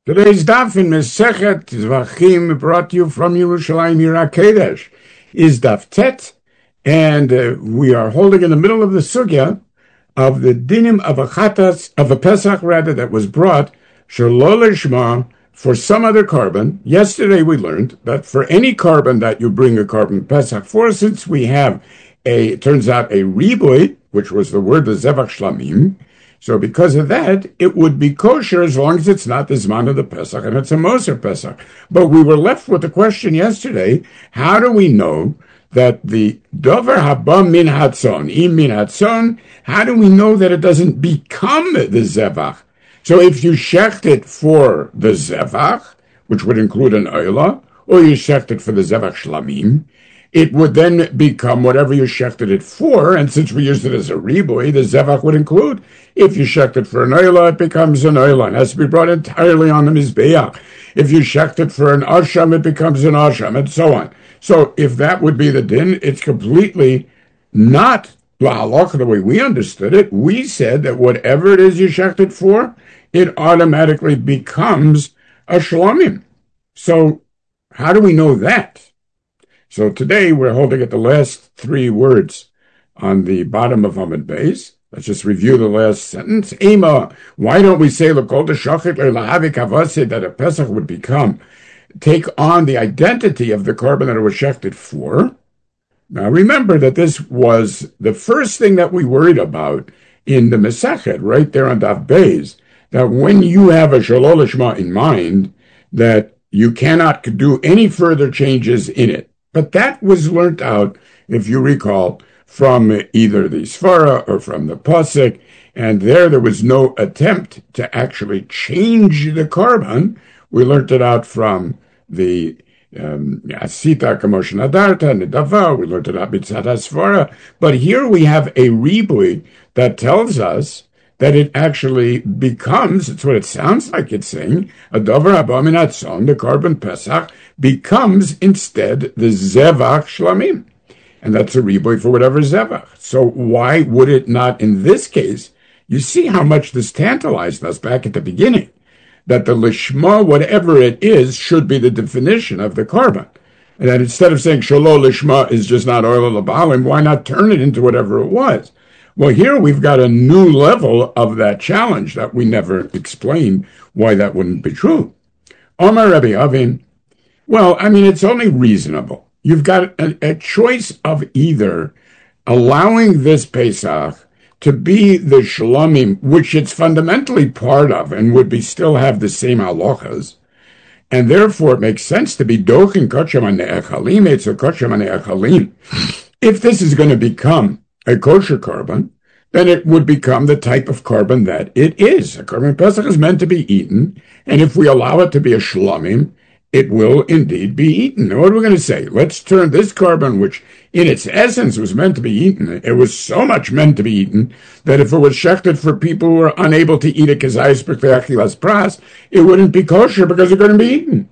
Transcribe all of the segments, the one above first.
Today's daf in Mesechet Zvachim, brought to you from Yerushalayim Yira Kodesh, is daf Tet, and we are holding in the middle of the sugya of the dinim of a Pesach rather, that was brought shelo lishma for some other carbon. Yesterday we learned that for any carbon that you bring a carbon Pesach for, since we have it turns out a riboy, which was the word the Zevach Shlamim. So because of that, it would be kosher as long as it's not the Zman of the Pesach and it's a Moser Pesach. But we were left with the question yesterday, how do we know that the Dover Haba Min Hatzon, Im Min Hatzon, how do we know that it doesn't become the Zevach? So if you shecht it for the Zevach, which would include an Oila, or you shecht it for the Zevach Shlamim, it would then become whatever you shechted it for, and since we used it as a riboy, the zevach would include. If you shecht it for an oila, it becomes an oila, and has to be brought entirely on the mizbeach. If you shecht it for an asham, it becomes an asham, and so on. So if that would be the din, it's completely not lahalacha the way we understood it. We said that whatever it is you shecht it for, it automatically becomes a shlamim. So how do we know that? So today we're holding at the last three words on the bottom of Amud Beis. Let's just review the last sentence. Ema, why don't we say l'kol deshachit le'lahavik havaseh, that a Pesach would take on the identity of the carbon that it was shechted for? Now remember that this was the first thing that we worried about in the Mesechet, right there on Daf Beis, that when you have a shelo lishma in mind, that you cannot do any further changes in it. But that was learnt out, if you recall, from either the Svara or from the Pasuk, and there was no attempt to actually change the carbon. We learnt it out from the Asita Kamosh Nadarta, Nidava, we learnt it out Mitzat HaSvara, but here we have a ribui that tells us that it actually becomes, it's what it sounds like it's saying, a Dover Haba Min Hatzon, the carbon Pesach, becomes instead the Zevach Shlamim. And that's a riboy for whatever Zevach. So why would it not in this case? You see how much this tantalized us back at the beginning, that the Lishma, whatever it is, should be the definition of the carbon. And that instead of saying Shelo Lishma is just not oil of Baalim, why not turn it into whatever it was? Well, here we've got a new level of that challenge that we never explained why that wouldn't be true. Omar Rabbi Avin, well, I mean, it's only reasonable. You've got a choice of either allowing this Pesach to be the Shlamim, which it's fundamentally part of and would still have the same halachas, and therefore it makes sense to be Dochin Kosher Echalim, it's a Kosher Echalim. If this is going to become a kosher carbon, then it would become the type of carbon that it is. A carbon Pesach is meant to be eaten, and if we allow it to be a shlamim, it will indeed be eaten. What are we going to say? Let's turn this carbon, which in its essence was meant to be eaten, it was so much meant to be eaten, that if it was shechted for people who were unable to eat it, kazayis b'achilas pras, it wouldn't be kosher because it couldn't be eaten.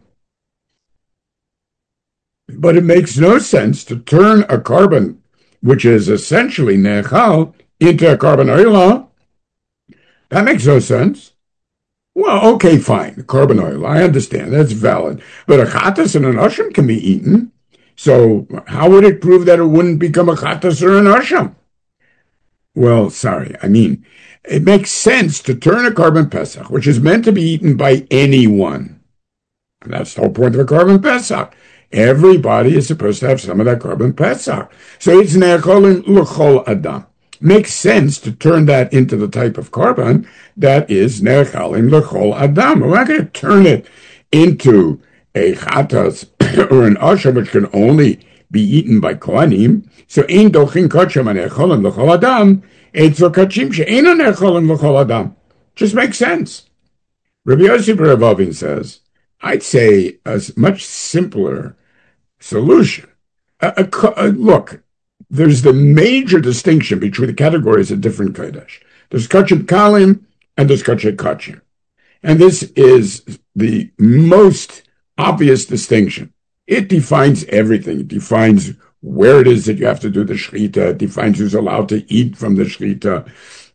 But it makes no sense to turn a carbon which is essentially nechal, into a carbon oil. That makes no sense. Well, okay, fine, carbon oil, I understand, that's valid. But a chatas and an asham can be eaten, so how would it prove that it wouldn't become a chatas or an asham? Well, sorry, I mean, it makes sense to turn a carbon pesach, which is meant to be eaten by anyone. And that's the whole point of a carbon pesach. Everybody is supposed to have some of that carbon Pesach. So it's ne'acholim l'chol adam. Makes sense to turn that into the type of carbon that is ne'acholim l'chol adam. We're not going to turn it into a chatas or an asham, which can only be eaten by kohanim. So ein dochin kacham ne'acholim l'chol adam, etzo kachim she'eino ne'acholim l'chol adam. Just makes sense. Rabbi Yossi bar Avavin says, I'd say a much simpler solution. Look, there's the major distinction between the categories of different Kodesh. There's Kachim Kalim and there's Kachim Kachim. And this is the most obvious distinction. It defines everything. It defines where it is that you have to do the Shechita. It defines who's allowed to eat from the Shechita.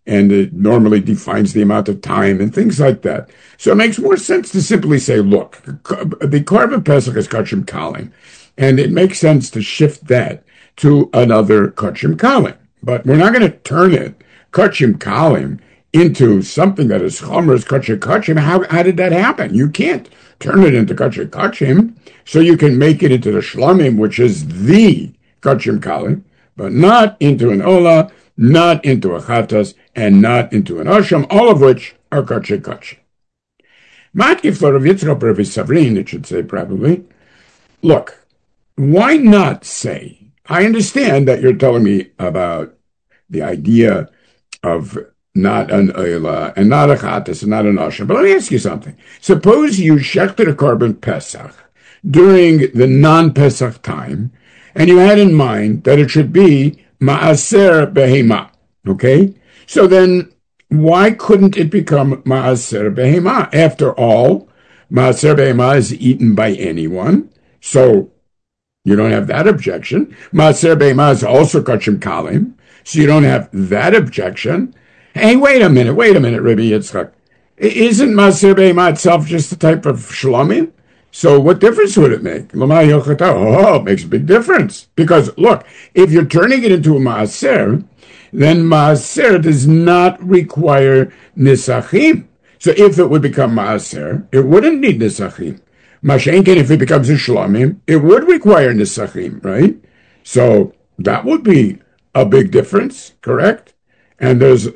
and it normally defines the amount of time and things like that. So it makes more sense to simply say, look, the Korban Pesach is Kachim Kalim, and it makes sense to shift that to another Kachim Kalim. But we're not going to turn it, Kachim Kalim, into something that is Chomer as Kachim Kachim. How did that happen? You can't turn it into Kachim Kachim, so you can make it into the Shlamim, which is the Kachim Kalim, but not into an Ola, not into a Chatas, and not into an Asham, all of which are Kachim Kachim. Matkif Rav Yitzchak Rav Savrin, it should say probably. Look, why not say, I understand that you're telling me about the idea of not an Oila, and not a Chatas, and not an Asham, but let me ask you something. Suppose you shechted a Korban Pesach during the non-Pesach time, and you had in mind that it should be Ma'aser Behema, okay? So then, why couldn't it become Ma'aser Behema? After all, Ma'aser Behema is eaten by anyone, so you don't have that objection. Ma'aser Behema is also Kachim Kalim, so you don't have that objection. Hey, wait a minute, Rabbi Yitzchak. Isn't Ma'aser Behema itself just a type of Shlomim? So what difference would it make? Oh, it makes a big difference. Because, look, if you're turning it into a Ma'aser, then Ma'aser does not require Nisachim. So if it would become Ma'aser, it wouldn't need Nisachim. Mashenken, if it becomes a Shlomim, it would require Nisachim, right? So that would be a big difference, correct? And there's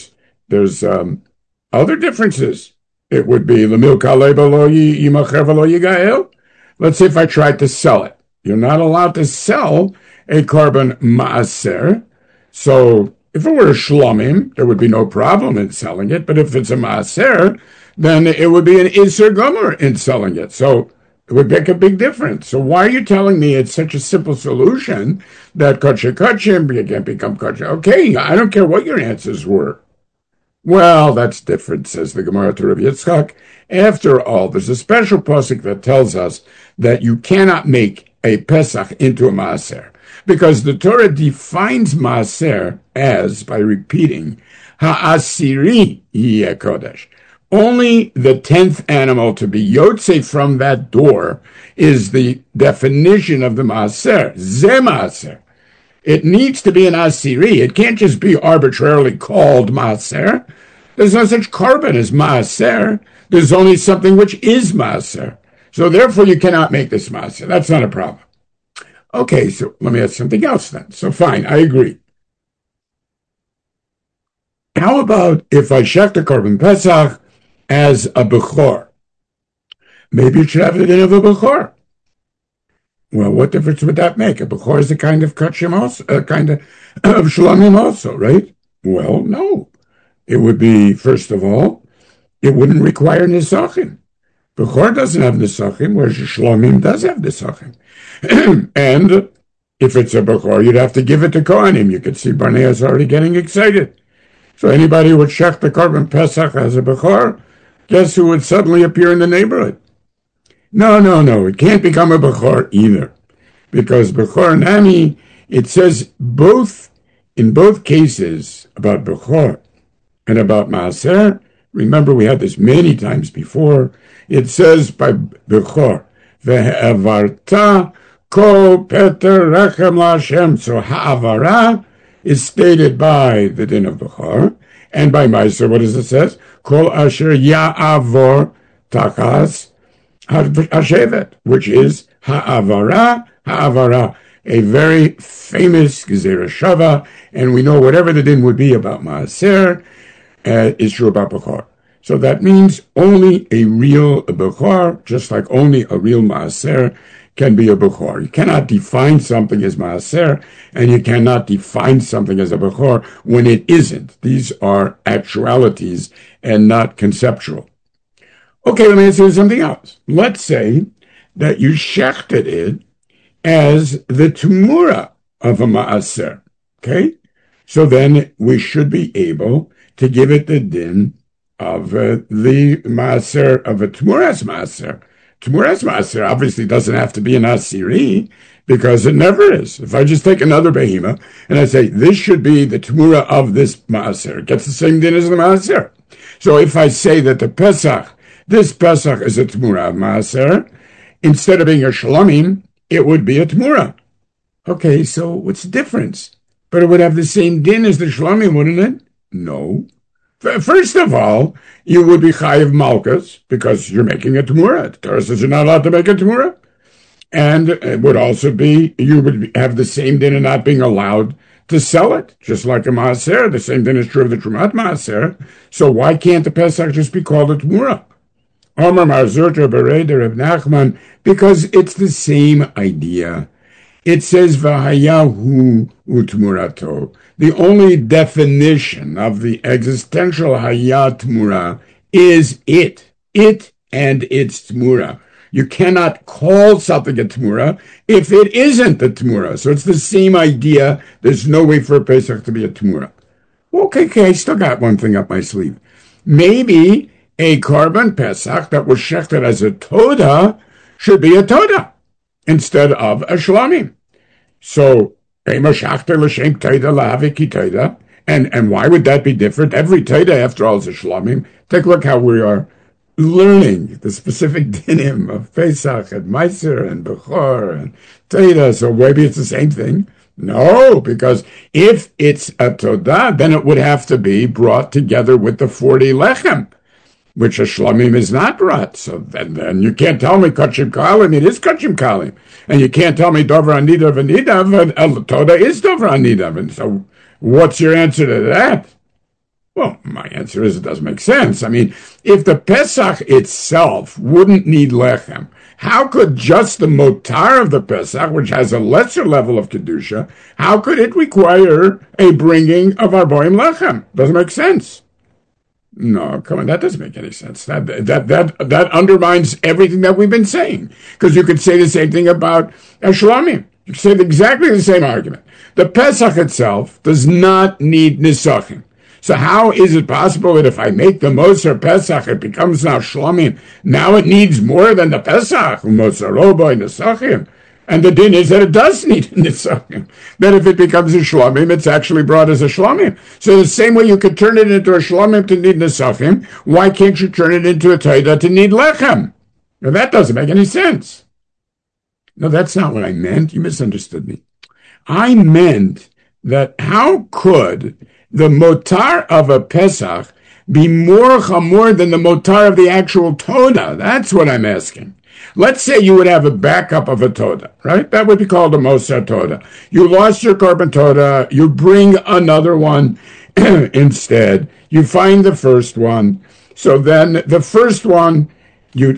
other differences. It would be Lemil Kalei Lo Yimacher V'Lo Yigael. Let's say if I tried to sell it. You're not allowed to sell a Korban Ma'aser. So if it were a Shlomim, there would be no problem in selling it. But if it's a Ma'aser, then it would be an Isser Gomer in selling it. So it would make a big difference. So why are you telling me it's such a simple solution that Kachim Kachim can't become Kachim? Okay, I don't care what your answers were. Well, that's different, says the Gemara to Rav Yitzchak. After all, there's a special pasuk that tells us that you cannot make a Pesach into a Maaser, because the Torah defines Maaser as, by repeating, Ha'asiri yeh kodesh. Only the 10th animal to be Yotze from that door is the definition of the Maaser, Ze Maaser. It needs to be an Asiri. It can't just be arbitrarily called Maaser. There's no such korban as Maaser. There's only something which is Maaser. So therefore you cannot make this Maaser. That's not a problem. Okay, so let me ask something else then. So fine, I agree. How about if I shech a korban Pesach as a Bechor? Maybe it should have the din of a Bechor. Well, what difference would that make? A Bechor is a kind of Kachim also, a kind of Shlomim also, right? Well, no. It would be, first of all, it wouldn't require Nisachim. Bechor doesn't have Nisachim, whereas Shlomim does have Nisachim. And if it's a Bechor, you'd have to give it to Kohanim. You could see Barnea is already getting excited. So anybody who would shech the Korban Pesach as a Bechor, guess who would suddenly appear in the neighborhood? No, it can't become a Bechor either. Because Bechor Nami, it says in both cases about Bechor and about Maaser, remember we had this many times before, it says by Bechor, Ve'avarta ko peter rechem la'Hashem. So ha'avara is stated by the din of Bechor, and by Maaser, what does it say? Kol asher ya'avor tachas Hashevet, which is ha'avara, a very famous Gezerah Shava, and we know whatever the din would be about Maaser is true about Bechor. So that means only a real Bechor, just like only a real Maaser, can be a Bechor. You cannot define something as Maaser, and you cannot define something as a Bechor when it isn't. These are actualities and not conceptual. Okay, let me ask you something else. Let's say that you shechted it as the Tumura of a Maaser, okay? So then we should be able to give it the din of the Maaser, of a Tumuras Maaser, Tmuras Maaser obviously doesn't have to be an Asiri, because it never is. If I just take another behema and I say, this should be the Tmura of this Maaser, it gets the same din as the Maaser. So if I say that this Pesach is a Tmura of Maaser, instead of being a Shlomim, it would be a Tmura. Okay, so what's the difference? But it would have the same din as the Shlomim, wouldn't it? No. First of all, you would be Chayiv Malkus, because you're making a Tmura. The Torah says you're not allowed to make a Tmura. And it would also be, you would have the same din of not being allowed to sell it, just like a Maaser. The same thing is true of the Trumat Maaser. So why can't the Pesach just be called a Tmura? Omer Marzurta Bereder of Nachman, because it's the same idea. It says Vahayahu Utmurato. The only definition of the existential Hayat Tmura is it and its Tmura. You cannot call something a Tmura if it isn't a Tmura. So it's the same idea. There's no way for a Pesach to be a Tmura. Okay, I still got one thing up my sleeve. Maybe a Korban Pesach that was shechted as a Toda should be a Toda instead of a Shlomim. So, and why would that be different? Every Toda, after all, is a Shlomim. Take a look how we are learning the specific dinim of Pesach and Meiser and Bechor and Toda. So maybe it's the same thing. No, because if it's a Toda, then it would have to be brought together with the 40 Lechem, which a Shlomim is not brought. So then you can't tell me Kachim Kalim, it is Kachim Kalim. And you can't tell me Dover Anidav and Nidav, Toda is Dover Anidav. And so what's your answer to that? Well, my answer is it doesn't make sense. I mean, if the Pesach itself wouldn't need Lechem, how could just the Motar of the Pesach, which has a lesser level of Kedusha, how could it require a bringing of Arboim Lechem? Doesn't make sense. No, come on, that doesn't make any sense. That undermines everything that we've been saying. Because you could say the same thing about Shlomim. You could say exactly the same argument. The Pesach itself does not need Nisachim. So how is it possible that if I make the Moser Pesach, it becomes now Shlomim? Now it needs more than the Pesach, Moser Robo Nisachim. And the din is that it does need Nisachim. That if it becomes a Shlomim, it's actually brought as a Shlomim. So the same way you could turn it into a Shlomim to need Nisachim, why can't you turn it into a Toda to need Lechem? Now that doesn't make any sense. No, that's not what I meant. You misunderstood me. I meant that how could the motar of a Pesach be more chamor than the motar of the actual Toda? That's what I'm asking. Let's say you would have a backup of a Toda, right? That would be called a Moser Toda. You lost your Korban Toda, you bring another one instead. You find the first one. So then the first one, you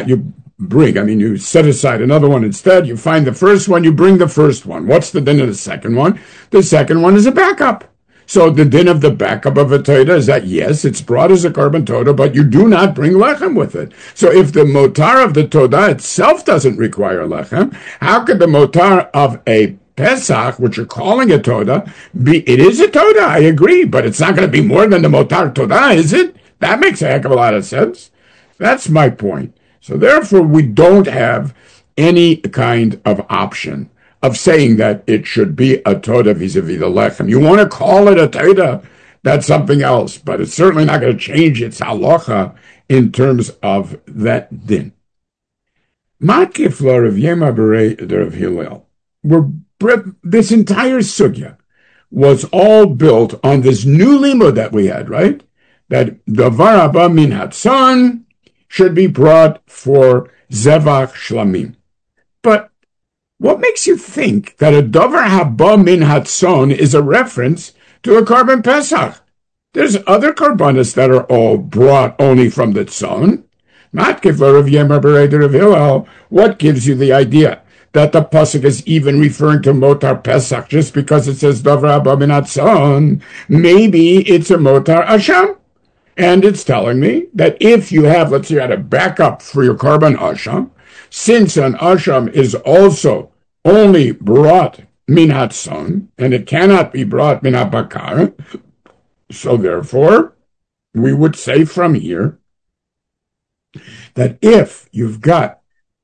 set aside another one instead. You find the first one, you bring the first one. What's the din of the second one? The second one is a backup. So the din of the backup of a Toda is that, yes, it's brought as a Korban Toda, but you do not bring Lechem with it. So if the motar of the Toda itself doesn't require Lechem, how could the motar of a Pesach, which you're calling a Toda, it is a Toda, I agree, but it's not going to be more than the motar Toda, is it? That makes a heck of a lot of sense. That's my point. So therefore, we don't have any kind of option of saying that it should be a Toda vis-a-vis the Lechem. You want to call it a Toda, that's something else, but it's certainly not going to change its halacha in terms of that din. Matkifla Rav Yema Berei Rav Hillel. This entire sugya was all built on this new limud that we had, right? That Davar Haba Min Hatzon should be brought for Zevach Shlamim. But what makes you think that a Davar Haba Min Hatzon is a reference to a Korban Pesach? There's other Korbanos that are all brought only from the Tzon. Matkifla Rav Yema Berei Rav Hillel. What gives you the idea that the pasuk is even referring to Motar Pesach just because it says Davar Haba Min Hatzon? Maybe it's a Motar Asham. And it's telling me that if you have, let's say you had a backup for your Korban Asham, since an Asham is also only brought Min Hatzon, and it cannot be brought Min HaBakar, so therefore, we would say from here that if you've got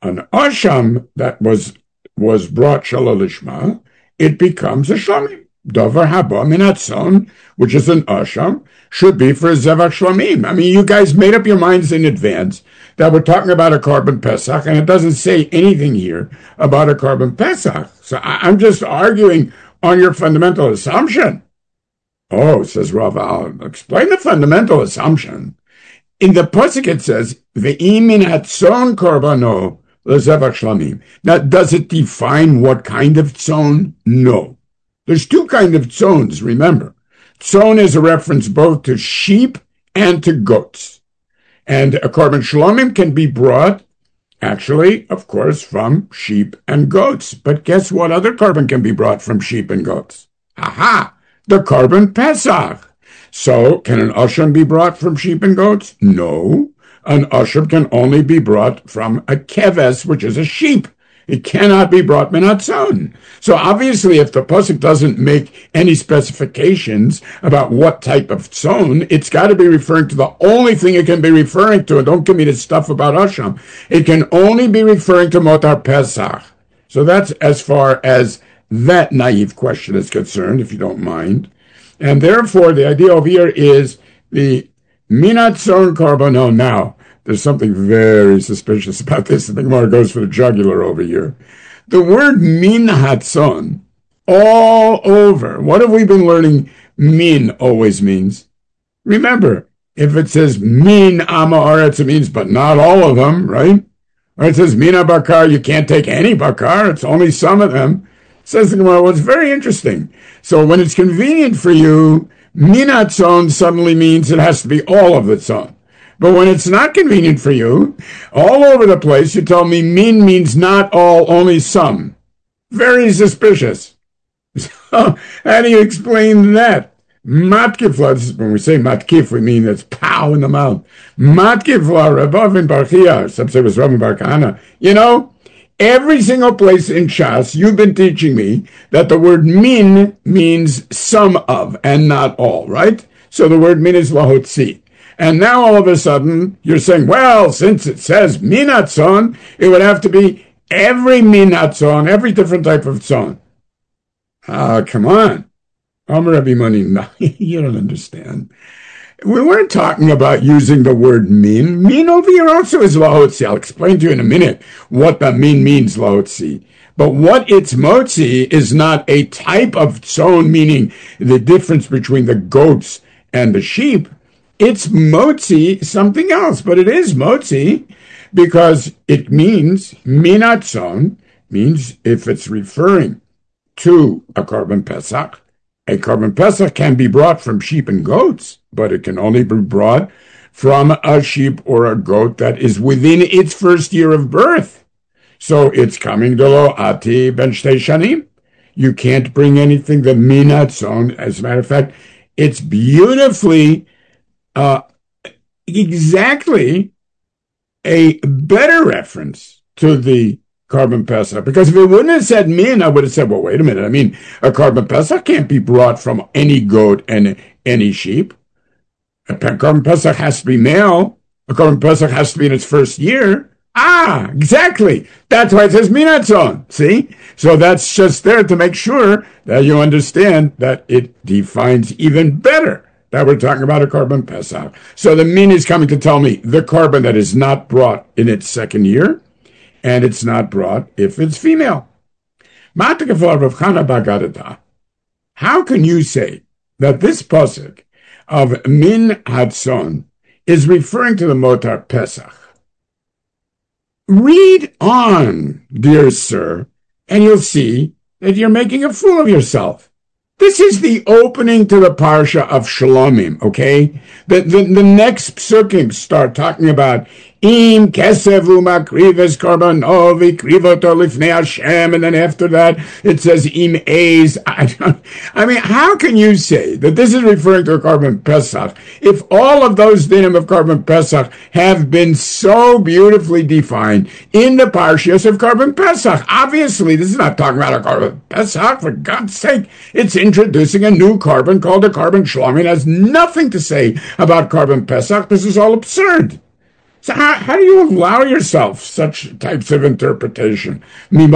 an asham that was brought shalal lishma, it becomes a shlamim. Dover haba min hatzon, which is an asham, should be for zevach shlamim. I mean, you guys made up your minds in advance that we're talking about a Korban Pesach, and it doesn't say anything here about a Korban Pesach. So I'm just arguing on your fundamental assumption. Oh, says Rav, I'll explain the fundamental assumption. In the pasuk it says, "Ve'im min hatzon korbano lezevach shlamim." Now, does it define what kind of tzon? No. There's two kinds of tzons, remember. Tzon is a reference both to sheep and to goats. And a korban shlamim can be brought, actually, of course, from sheep and goats. But guess what other korban can be brought from sheep and goats? Aha! The Korban Pesach. So, can an asham be brought from sheep and goats? No. An asham can only be brought from a keves, which is a sheep. It cannot be brought min hatzon. So obviously, if the pasuk doesn't make any specifications about what type of tzon, it's got to be referring to the only thing it can be referring to. And don't give me this stuff about asham. It can only be referring to motar pesach. So that's as far as that naive question is concerned, if you don't mind. And therefore, the idea over here is the min hatzon korbanon. Now, there's something very suspicious about this. The Gemara goes for the jugular over here. The word min hatzon, all over. What have we been learning min always means? Remember, if it says min ama aretz, it means but not all of them, right? Or it says min bakar, you can't take any bakar, it's only some of them. Says the Gemara, well, it's very interesting. So when it's convenient for you, min hatzon suddenly means it has to be all of the tzon. But when it's not convenient for you, all over the place, you tell me min means not all, only some. Very suspicious. So how do you explain that? Matkifla, when we say matkif, we mean it's pow in the mouth. Matkifla, Rabavin Barchia, some say it was Rabban Bar Kahana. You know, every single place in Shas, you've been teaching me that the word min means some of and not all, right? So the word min is lahotzi. And now all of a sudden, you're saying, well, since it says min hatzon, it would have to be every min hatzon, every different type of tzon. Come on. Amar Rabbi Moni, no, you don't understand. We weren't talking about using the word min. Min over here also is lahotzi. I'll explain to you in a minute what the min means, lahotzi. But what it's motzi is not a type of tzon, meaning the difference between the goats and the sheep. It's motzi something else, but it is motzi because it means min hatzon, means if it's referring to a Korban Pesach. A Korban Pesach can be brought from sheep and goats, but it can only be brought from a sheep or a goat that is within its first year of birth. So it's coming to lo ati ben shtei shanim. You can't bring anything that min hatzon. As a matter of fact, it's beautifully exactly a better reference to the Korban Pesach. Because if it wouldn't have said min, I would have said, well, wait a minute. I mean, a Korban Pesach can't be brought from any goat and any sheep. A Korban Pesach has to be male. A Korban Pesach has to be in its first year. Exactly. That's why it says min hatzon. See? So that's just there to make sure that you understand that it defines even better that we're talking about a Korban Pesach. So the min is coming to tell me the korban that is not brought in its second year, and it's not brought if it's female. How can you say that this pasuk of min hatzon is referring to the motar Pesach? Read on, dear sir, and you'll see that you're making a fool of yourself. This is the opening to the parsha of Shalomim, okay? The next psukim start talking about Im kesevu makrives korbanov ikrivoto lifnei Hashem, and then after that it says Im eis. I mean, how can you say that this is referring to a Korban Pesach if all of those dinim of Korban Pesach have been so beautifully defined in the parshas of Korban Pesach? Obviously, this is not talking about a Korban Pesach. For God's sake, it's introducing a new korban called a Korban Shlomim. It has nothing to say about Korban Pesach. This is all absurd. So how do you allow yourself such types of interpretation? Im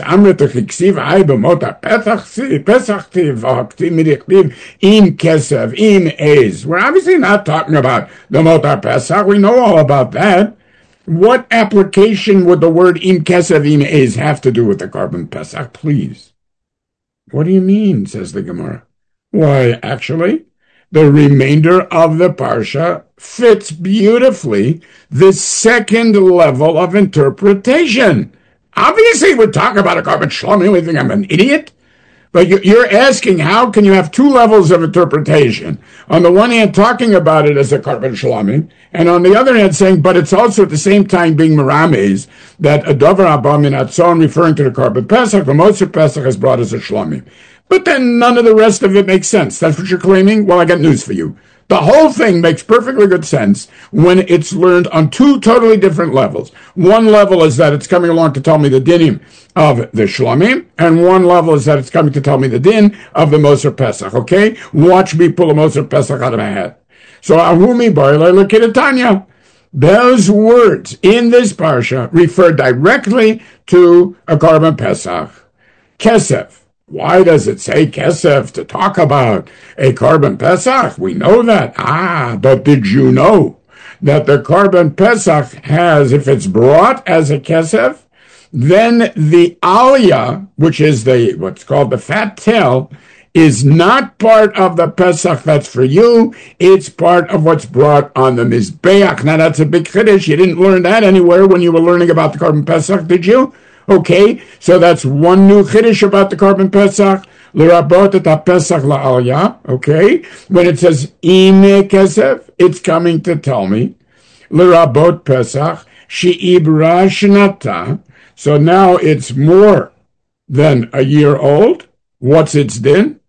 Kesef, im Eis. We're obviously not talking about the Motar Pesach. We know all about that. What application would the word im Kesef, im Eis have to do with the Korban Pesach? Please. What do you mean, says the Gemara? Why, actually, the remainder of the Parsha fits beautifully the second level of interpretation. Obviously, we're talking about a Korban Shlomim. We think I'm an idiot? But you're asking, how can you have two levels of interpretation? On the one hand, talking about it as a Korban Shlomim, and on the other hand, saying, but it's also at the same time being Merames, that a Dover Abba Min Atzon, referring to the Korban Pesach, the Moser Pesach is brought as a Shlomim. But then none of the rest of it makes sense. That's what you're claiming? Well, I got news for you. The whole thing makes perfectly good sense when it's learned on two totally different levels. One level is that it's coming along to tell me the dinim of the Shlomim, and one level is that it's coming to tell me the din of the Moser Pesach, okay? Watch me pull a Moser Pesach out of my head. So, Ahumi Barle L'Kidatanya. Those words in this parsha refer directly to a Korban Pesach. Kesef. Why does it say Kesef to talk about a Korban Pesach? We know that. But did you know that the Korban Pesach has, if it's brought as a Kesef, then the Aliyah, which is what's called the fat tail, is not part of the Pesach that's for you. It's part of what's brought on the Mizbeach. Now that's a big chiddush. You didn't learn that anywhere when you were learning about the Korban Pesach, did you? Okay, so that's one new chiddush about the Korban Pesach. L'rabot et Pesach la'aliyah. Okay, when it says ime kesef, it's coming to tell me l'rabot Pesach she'ibra shnata. So now it's more than a year old. What's its din?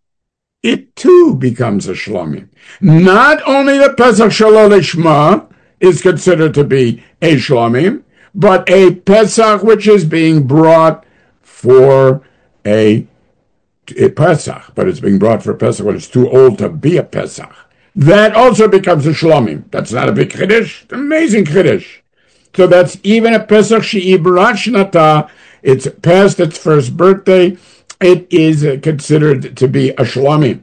It too becomes a shlomim. Not only the Pesach shelo lishma is considered to be a shlomim, but a Pesach which is being brought for a Pesach, but it's being brought for Pesach when it's too old to be a Pesach. That also becomes a Shlomim. That's not a big Chiddush. It's an amazing Chiddush. So that's even a Pesach she'ibrat shnata. It's past its first birthday. It is considered to be a Shlomim.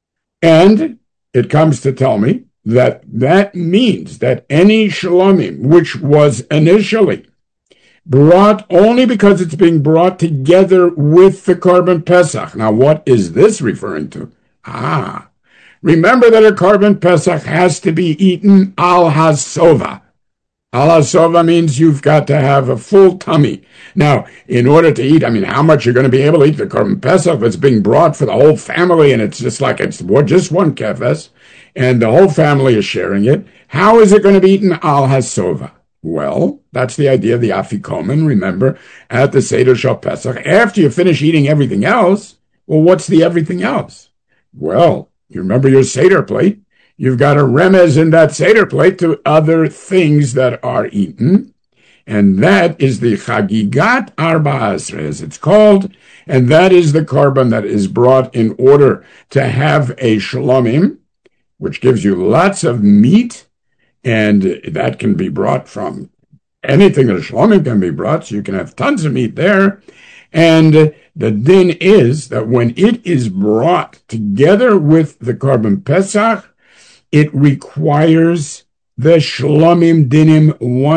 And it comes to tell me that means that any Shlomim, which was initially brought only because it's being brought together with the Korban Pesach. Now, what is this referring to? Remember that a Korban Pesach has to be eaten al hasova. Al hasova means you've got to have a full tummy. Now, in order to eat, how much you're going to be able to eat the Korban Pesach if it's being brought for the whole family and it's just like it's just one kefes, and the whole family is sharing it. How is it going to be eaten al hasova? Well, that's the idea of the afikomen, remember, at the Seder Shal Pesach. After you finish eating everything else, well, what's the everything else? Well, you remember your Seder plate. You've got a remez in that Seder plate to other things that are eaten, and that is the Chagigat Arba Asra, as it's called, and that is the korban that is brought in order to have a shlomim, which gives you lots of meat, and that can be brought from anything that a shlomim can be brought, so you can have tons of meat there. And the din is that when it is brought together with the Korban Pesach, it requires the shlomim dinim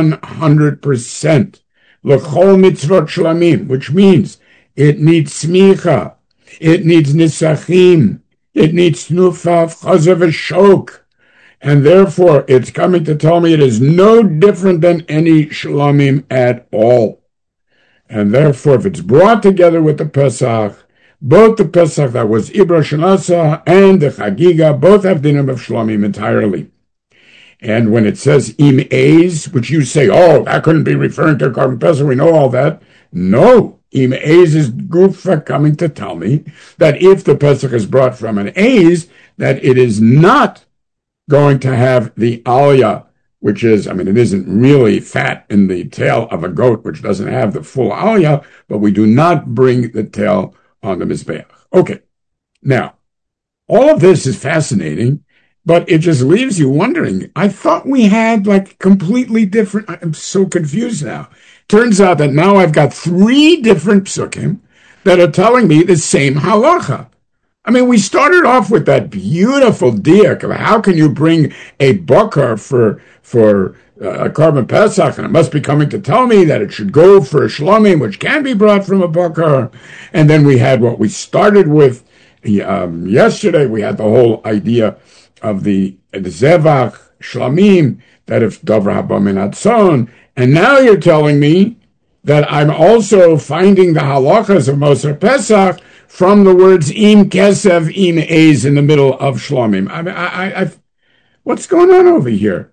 100%. L'chol mitzvot shlamim, which means it needs smicha, it needs nisachim, it needs tnufa, chazav, v'shok. And therefore, it's coming to tell me it is no different than any shlomim at all. And therefore, if it's brought together with the Pesach, both the Pesach that was Ibra Shanasa and the Chagiga, both have dinim of shlomim entirely. And when it says im eis, which you say, oh, that couldn't be referring to Korban Pesach, we know all that. No, im eis is gufa coming to tell me that if the Pesach is brought from an eis, that it is not going to have the aliyah, which is, it isn't really fat in the tail of a goat, which doesn't have the full aliyah, but we do not bring the tail on the Mizbeach. Okay. Now, all of this is fascinating But it just leaves you wondering. I thought we had like completely different. I'm so confused now. Turns out that now I've got three different psukim that are telling me the same halacha. I mean, we started off with that beautiful diak of how can you bring a bakar for a carbon pesach, and it must be coming to tell me that it should go for a shlomim, which can be brought from a bakar. And then we had what we started with yesterday. We had the whole idea of the zevach shlamim, that if davar haba min hatzon, and now you're telling me that I'm also finding the halachas of Moser Pesach from the words im kesev, im eis in the middle of shlamim. What's going on over here?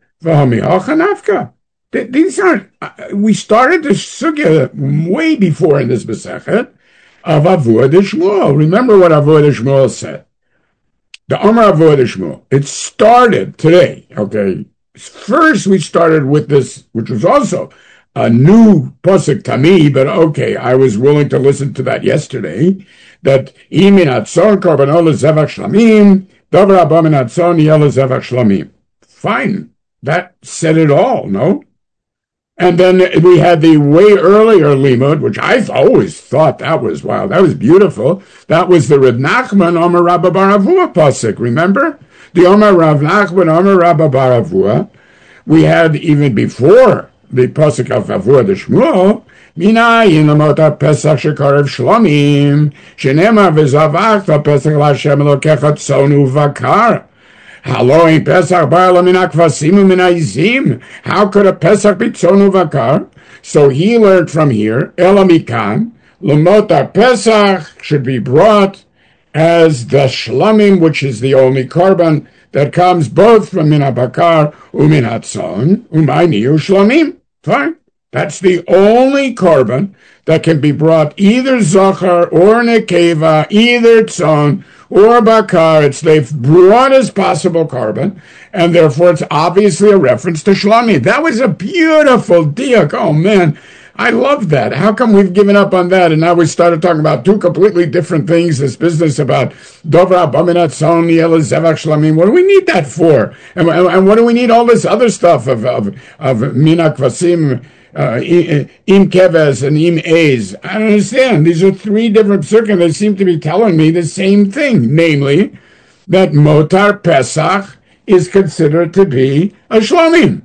These aren't. We started the sugya way before in this Masechet of Avua de Shmuel. Remember what Avua de Shmuel said. The Amar Avua de Shmuel. It started today. Okay. First, we started with this, which was also a new pasuk to me, but okay, I was willing to listen to that yesterday. That imin atzon korbanol zevach shlamim, davar haba min atzon yel zevach shlamim. Fine, that said it all, no? And then we had the way earlier limud, which I always thought that was wow, that was beautiful. That was the Reb Nachman Omer Rabba bar Avua pasuk. Remember the Omer Rav Nachman Omer Rabba bar Avua. We had even before the pasuk of Avua de Shmuel, Minayin lamot Pesach shekarev shlamim, shenema v'zavachta Pesach l'Hashem Elokecha tzon uvakar. Halo in Pesach ba'ala min ha'kvasim u'min ha'izim. How could a Pesach be tzon uvakar? So he learned from here, Elamikan, lamot Pesach should be brought as the shlamim, which is the only korban that comes both from min ha'bakar u'min ha'tzon u'mayniyu shlamim. Fine. That's the only korban that can be brought either zachar or nekeva, either tzon or bakar. It's the broadest possible korban, and therefore it's obviously a reference to shlamim. That was a beautiful diak. Oh man, I love that. How come we've given up on that and now we started talking about two completely different things? This business about Dover haba min hatzon yel zevach shlamim. What do we need that for? And what do we need all this other stuff of mina kvasim, im keves and im eis? I don't understand. These are three different psukim that seem to be telling me the same thing, namely that motar pesach is considered to be a shlamim.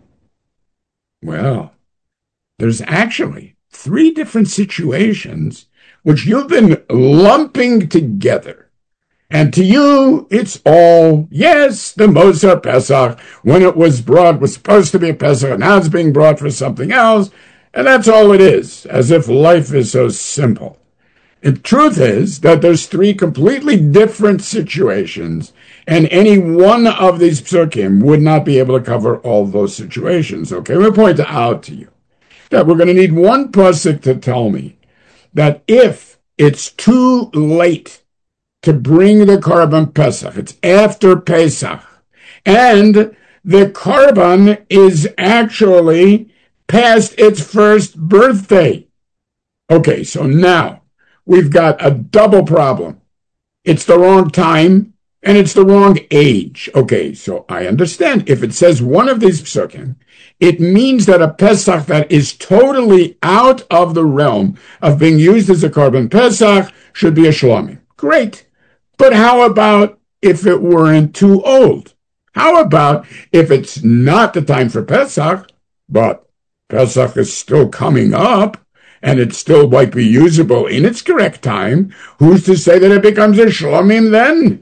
Well, there's actually three different situations which you've been lumping together. And to you, it's all, yes, the Moser Pesach, when it was brought, was supposed to be a Pesach, and now it's being brought for something else, and that's all it is, as if life is so simple. The truth is that there's three completely different situations, and any one of these psukim would not be able to cover all those situations. Okay, let me point out to you that we're going to need one pasuk to tell me that if it's too late to bring the Korban Pesach, it's after Pesach, and the Korban is actually past its first birthday. Okay, so now we've got a double problem. It's the wrong time, and it's the wrong age. Okay, so I understand. If it says one of these psukim, it means that a Pesach that is totally out of the realm of being used as a Korban Pesach should be a Shlomim. Great. But how about if it weren't too old? How about if it's not the time for Pesach, but Pesach is still coming up, and it still might be usable in its correct time? Who's to say that it becomes a Shlomim then?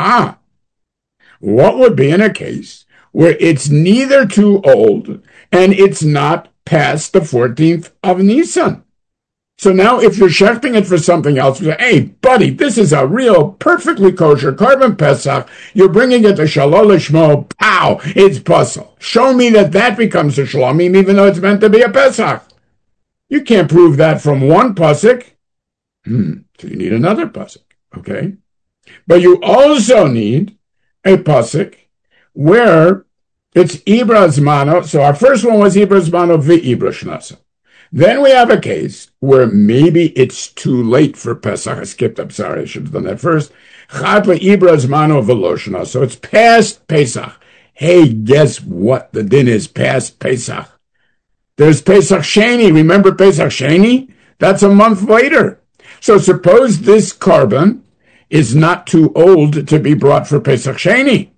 What would be in a case where it's neither too old and it's not past the 14th of Nisan? So now if you're shechting it for something else, you say, hey, buddy, this is a real perfectly kosher Korban Pesach. You're bringing it to Shalol Lishmo. Pow, it's puzzle. Show me that becomes a Shlomim, even though it's meant to be a Pesach. You can't prove that from one pasuk. So you need another pasuk, okay? But you also need a pasuk where it's Ibra Zmano. So our first one was Ibra Zmano v'Ibra Shnasa. Then we have a case where maybe it's too late for Pesach. I'm sorry, I should have done that first. Chad le'ibra zmano v'loshna. So it's past Pesach. Hey, guess what? The din is past Pesach. There's Pesach Sheni. Remember Pesach Sheni? That's a month later. So suppose this carbon is not too old to be brought for Pesach Sheni.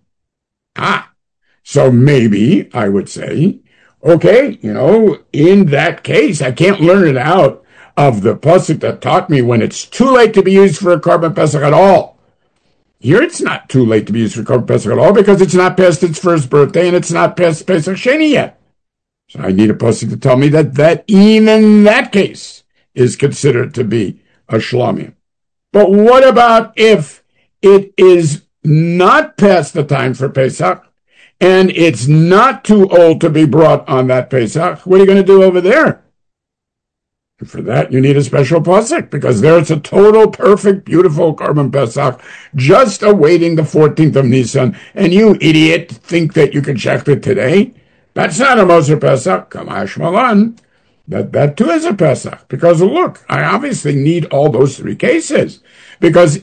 So maybe I would say, okay, in that case, I can't learn it out of the pasuk that taught me when it's too late to be used for a carbon Pesach at all. Here it's not too late to be used for carbon Pesach at all because it's not past its first birthday and it's not past Pesach Sheni yet. So I need a pasuk to tell me that even that case is considered to be a shlamim. But what about if it is not past the time for Pesach and it's not too old to be brought on that Pesach? What are you going to do over there? And for that, you need a special pasuk because there it's a total, perfect, beautiful carbon Pesach just awaiting the 14th of Nisan. And you idiot think that you can check it today? That's not a Moser Pesach. Kamash Malan. That too is a Pesach. Because look, I obviously need all those three cases. Because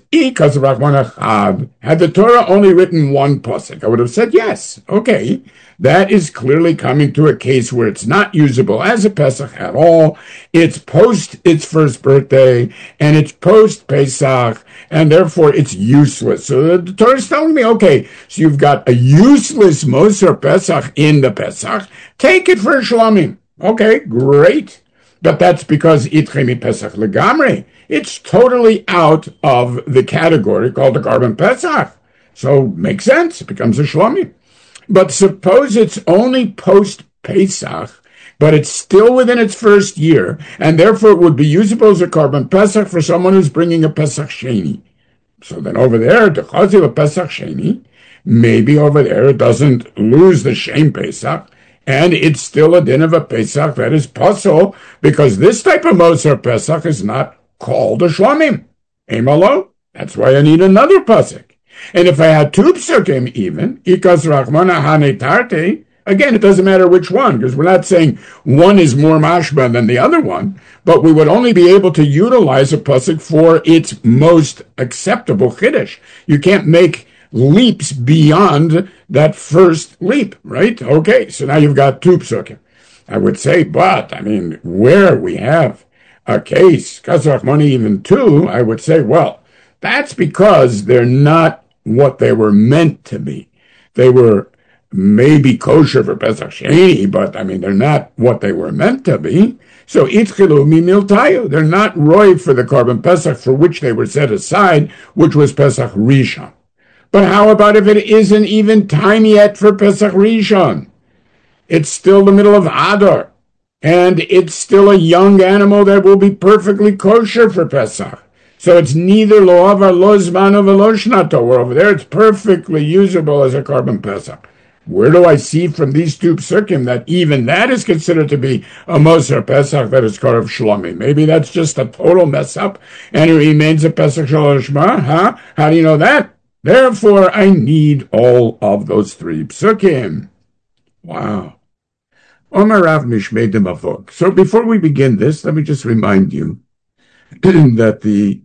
had the Torah only written one pasuk, I would have said yes. Okay, that is clearly coming to a case where it's not usable as a Pesach at all. It's post its first birthday, and it's post Pesach, and therefore it's useless. So the Torah is telling me, okay, so you've got a useless Moser Pesach in the Pesach. Take it for Shlamim. Okay, great. But that's because Itchemi Pesach Legamre. It's totally out of the category called the carbon Pesach. So makes sense. It becomes a Shlomi. But suppose it's only post-Pesach, but it's still within its first year, and therefore it would be usable as a carbon Pesach for someone who's bringing a Pesach Sheni. So then over there, the Chazil of Pesach Sheni, maybe over there it doesn't lose the Shem Pesach, and it's still a din of a Pesach that is puzzle, because this type of Moser Pesach is not called a Shlamim. Emalo, that's why I need another pasuk. And if I had two psukim even, Ikas Rachmana Hane Tarte, again, it doesn't matter which one, because we're not saying one is more mashma than the other one, but we would only be able to utilize a pasuk for its most acceptable chiddush. You can't make leaps beyond that first leap, right? Okay, so now you've got two psukim. I would say, but, where we have a case, Kazakh money even two, I would say, well, that's because they're not what they were meant to be. They were maybe kosher for Pesach Sheni, but they're not what they were meant to be. So itchilu mimiltayu, they're not roy for the carbon Pesach for which they were set aside, which was Pesach Rishon. But how about if it isn't even time yet for Pesach Rishon? It's still the middle of Adar. And it's still a young animal that will be perfectly kosher for Pesach. So it's neither lo avar lo zmano v'lo shnato, where over there it's perfectly usable as a carbon Pesach. Where do I see from these two psukim that even that is considered to be a Moser Pesach that is called Shlomi? Maybe that's just a total mess up and it remains a Pesach Shalashma, huh? How do you know that? Therefore, I need all of those three psukim. Wow. Omer Rav Mishmei de Mavok. So before we begin this, let me just remind you that the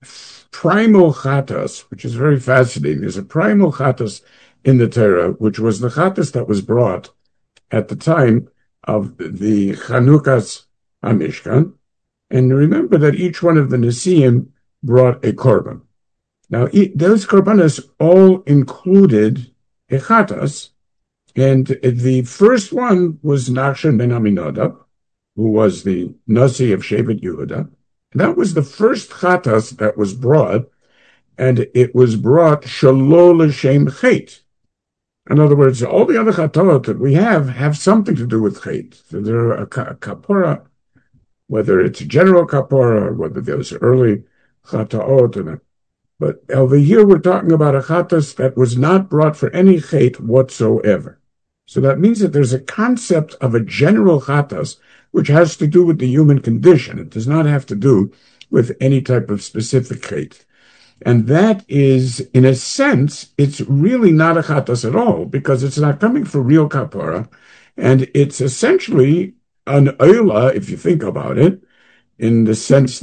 primal chatas, which is very fascinating, there's a primal chatas in the Torah, which was the chatas that was brought at the time of the Chanukas HaMishkan. And remember that each one of the Nesiim brought a korban. Now, those korbanos all included a chatas, and the first one was Nachshon ben Aminadab, who was the Nasi of Shevet Yehuda. That was the first chatas that was brought, and it was brought shelo l'shem chet. In other words, all the other chatot that we have something to do with chet. So they're a kapora, whether it's a general kapora or whether there's early chataot. But over here we're talking about a chatas that was not brought for any chet whatsoever. So that means that there's a concept of a general chatas which has to do with the human condition. It does not have to do with any type of specific chet. And that is, in a sense, it's really not a chatas at all, because it's not coming for real kapara, and it's essentially an oila, if you think about it, in the sense that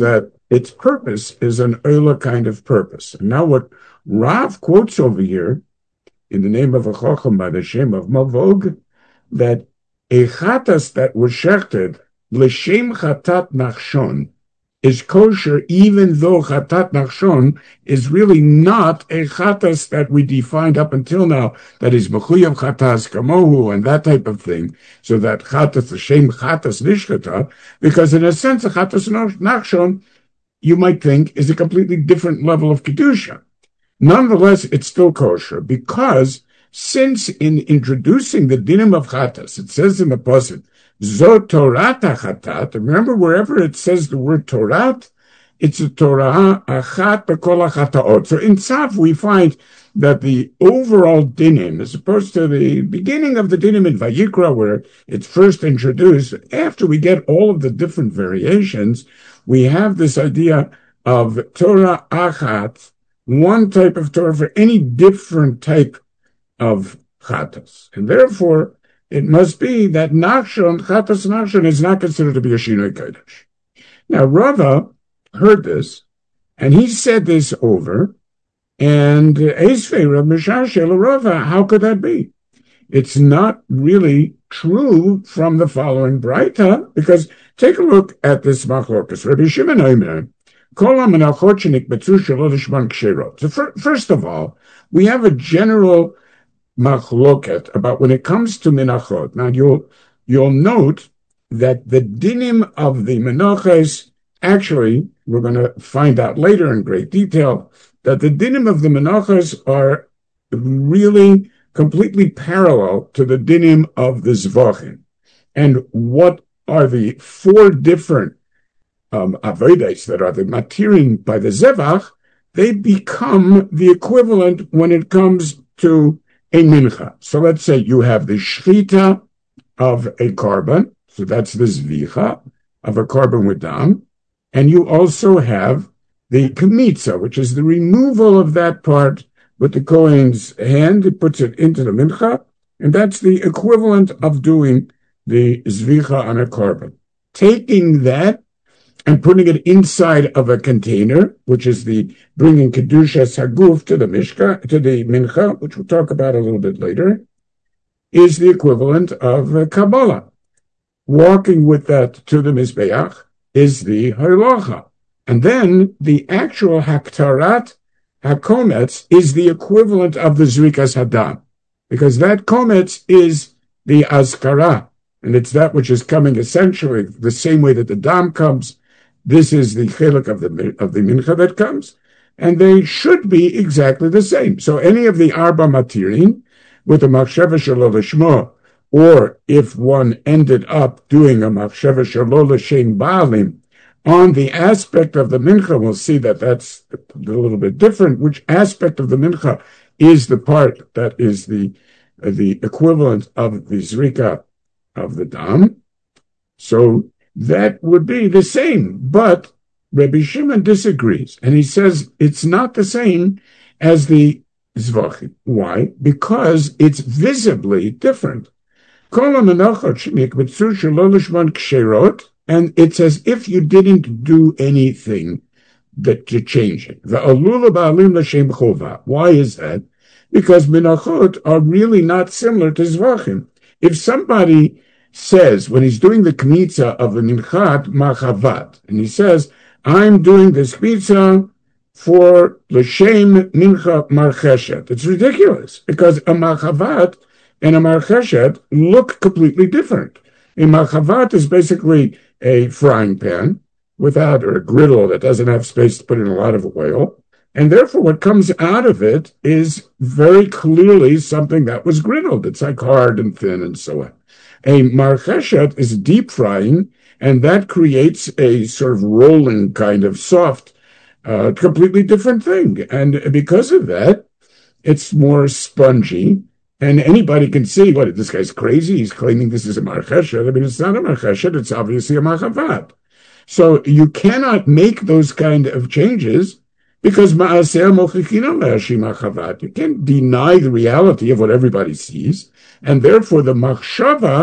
its purpose is an Oila kind of purpose. And now what Rav quotes over here, in the name of a Chacham by the Shem of Mavog, that a chatas that was shechted l'shem chatat nachshon is kosher, even though chatat nachshon is really not a chatas that we defined up until now, that is mechuyav chatas kamohu and that type of thing. So that chatas, l'shem chatas nishchata, because in a sense, a chatas nachshon, you might think, is a completely different level of kedusha. Nonetheless, it's still kosher, because since in introducing the dinim of chatas, it says in the pasuk, Zot Torat Achatat. Remember, wherever it says the word Torat, it's a Torah Achat B'Kol Achataot. So in Tzav, we find that the overall dinim, as opposed to the beginning of the dinim in Vayikra, where it's first introduced, after we get all of the different variations, we have this idea of Torah Achat, one type of Torah for any different type of chatas. And therefore, it must be that Nachshon, chatas Nachshon, is not considered to be a Shinoi Kodesh. Now, Rava heard this, and he said this over, and Esfei Rav Mishashel Rava, how could that be? It's not really true from the following Braita, because take a look at this machlokas. Rabbi Shimon Omer, so first of all, we have a general machloket about when it comes to menachot. Now you'll note that the dinim of the menachos, actually, we're going to find out later in great detail, that the dinim of the menachos are really completely parallel to the dinim of the zvachim. And what are the four different avodas that are the matirin by the zevach? They become the equivalent when it comes to a mincha. So let's say you have the shchita of a carbon, so that's the zvicha of a carbon with dam, and you also have the kemitza, which is the removal of that part with the Kohen's hand. It puts it into the mincha, and that's the equivalent of doing the zvicha on a carbon. Taking that and putting it inside of a container, which is the bringing kedushas haguf to the mishka, to the mincha, which we'll talk about a little bit later, is the equivalent of Kabbalah. Walking with that to the mizbeach is the halacha, and then the actual haktarat hakometz is the equivalent of the zrikas hadam, because that kometz is the azkara, and it's that which is coming essentially the same way that the dam comes. This is the chiluk of the mincha that comes, and they should be exactly the same. So any of the arba matirin with a machshava shelo lishmo, or if one ended up doing a machshava shelo l'shem baalim on the aspect of the mincha, we'll see that that's a little bit different. Which aspect of the mincha is the part that is the equivalent of the zrika of the dam? So that would be the same, but Rabbi Shimon disagrees, and he says it's not the same as the zvachim. Why? Because it's visibly different. And it's as if you didn't do anything to change it. Why is that? Because menachot are really not similar to zvachim. If somebody says, when he's doing the kmitza of the minchat machavat, and he says, I'm doing this kmitza for l'shem mincha marcheshet. It's ridiculous, because a machavat and a marcheshet look completely different. A machavat is basically a frying pan without, or a griddle that doesn't have space to put in a lot of oil, and therefore what comes out of it is very clearly something that was griddled. It's like hard and thin and so on. A marcheshet is deep frying, and that creates a sort of rolling kind of soft, completely different thing. And because of that, it's more spongy, and anybody can see, what, this guy's crazy? He's claiming this is a marcheshet. I mean, it's not a marcheshet, it's obviously a machavat. So you cannot make those kind of changes, because ma'aseh mochikin le'ashim machavat. You can't deny the reality of what everybody sees. And therefore, the machshava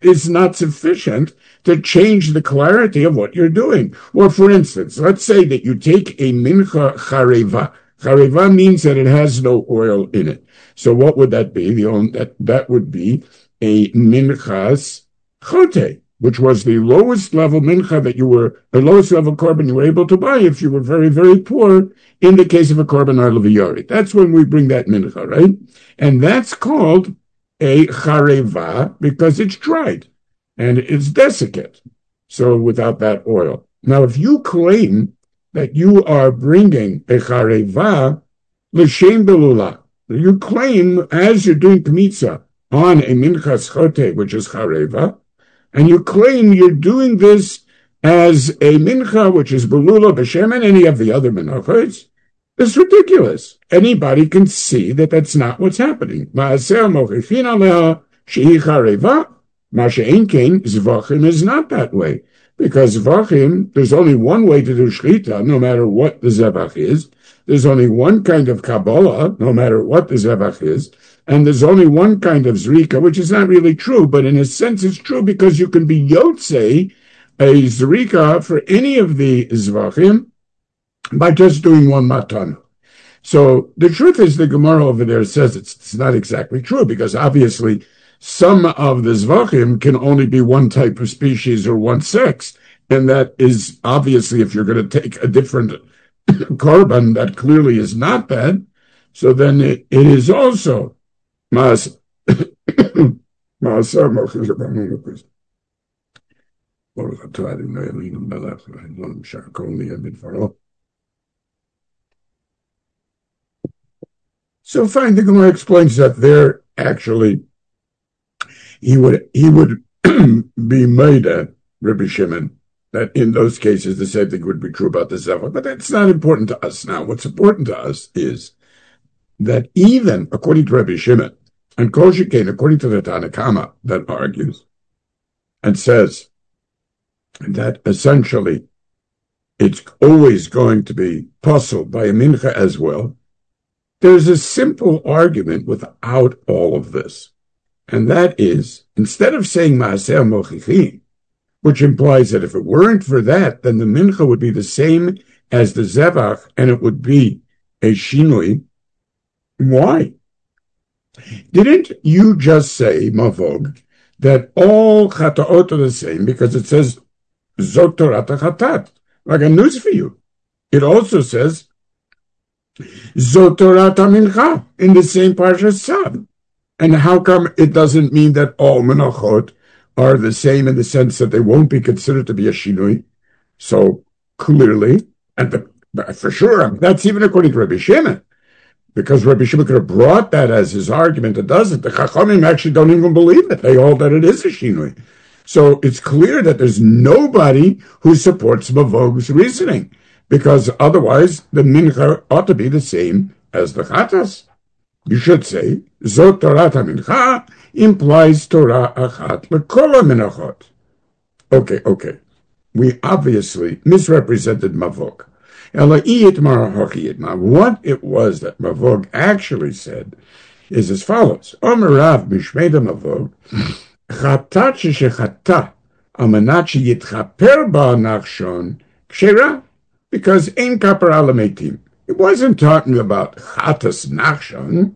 is not sufficient to change the clarity of what you're doing. Or for instance, let's say that you take a mincha chareva. Chareva means that it has no oil in it. So what would that be? That would be a minchas chote, which was the lowest level mincha the lowest level korban you were able to buy if you were very, very poor in the case of a korban arleviyori. That's when we bring that mincha, right? And that's called a chareva because it's dried and it's desiccate. So without that oil. Now, if you claim that you are bringing a chareva l'shem belula, you claim as you're doing kmitza on a minchas chote, which is chareva, and you claim you're doing this as a mincha, which is belula b'shem, and any of the other minachos, it's ridiculous. Anybody can see that that's not what's happening. Ma'aser mochichin aleha shehi chareva. Masha'in kain, zvachim is not that way. Because zvachim, there's only one way to do shchita, no matter what the zevach is. There's only one kind of kabbalah, no matter what the zevach is. And there's only one kind of zrika, which is not really true, but in a sense it's true because you can be yotzei, a zrika, for any of the zvachim by just doing one matan. So the truth is the Gemara over there says it's not exactly true because obviously some of the zvachim can only be one type of species or one sex. And that is obviously, if you're going to take a different korban, that clearly is not that. So then it is also maas. So fine, the Gemara explains that there actually he would be made at Rabbi Shimon, that in those cases the same thing would be true about the Zevach. But that's not important to us now. What's important to us is that even according to Rabbi Shimon, and Kol Shekain, according to the Tanna Kama that argues and says that essentially it's always going to be puzzled by a mincha as well, there's a simple argument without all of this. And that is, instead of saying Maaser Mochichi, which implies that if it weren't for that, then the mincha would be the same as the Zevach, and it would be a Shinui. Why? Didn't you just say, Mavog, that all Chataot are the same because it says Zot Torah Chatat? I got news for you. It also says Zot Torah Mincha in the same Parsha Tzav. And how come it doesn't mean that all menachot are the same in the sense that they won't be considered to be a shinui? So clearly, and for sure, that's even according to Rabbi Shimon, because Rabbi Shimon could have brought that as his argument. It doesn't. The Chachamim actually don't even believe it. They hold that it is a shinui. So it's clear that there's nobody who supports Mavog's reasoning, because otherwise the mincha ought to be the same as the chatas. You should say, Zot Torah Mincha implies Torah Achat L'Kol HaMinachot. Okay. We obviously misrepresented Mavog. What it was that Mavog actually said is as follows. Omer Rav Mishmeda Mavog, Chatat Shechata, Amanat Yitchaper Ba Nachshon, Kshera, because Ein Kapara L'Meitim. It wasn't talking about Chatas Nachshon,